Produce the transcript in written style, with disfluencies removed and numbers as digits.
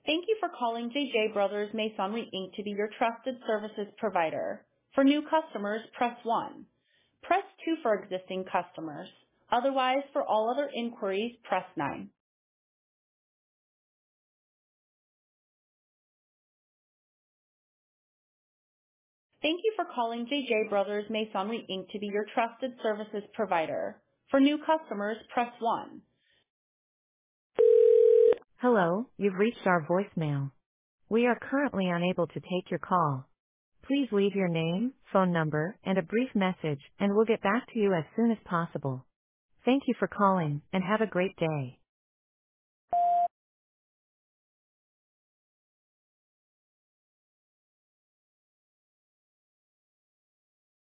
Thank you for calling JJ Brothers Masonry Inc. to be your trusted services provider. For new customers, press 1. Press 2 for existing customers. Otherwise, for all other inquiries, press 9. Thank you for calling JJ Brothers Masonry Inc. to be your trusted services provider. For new customers, press 1. Hello, you've reached our voicemail. We are currently unable to take your call. Please leave your name, phone number, and a brief message, and we'll get back to you as soon as possible. Thank you for calling, and have a great day.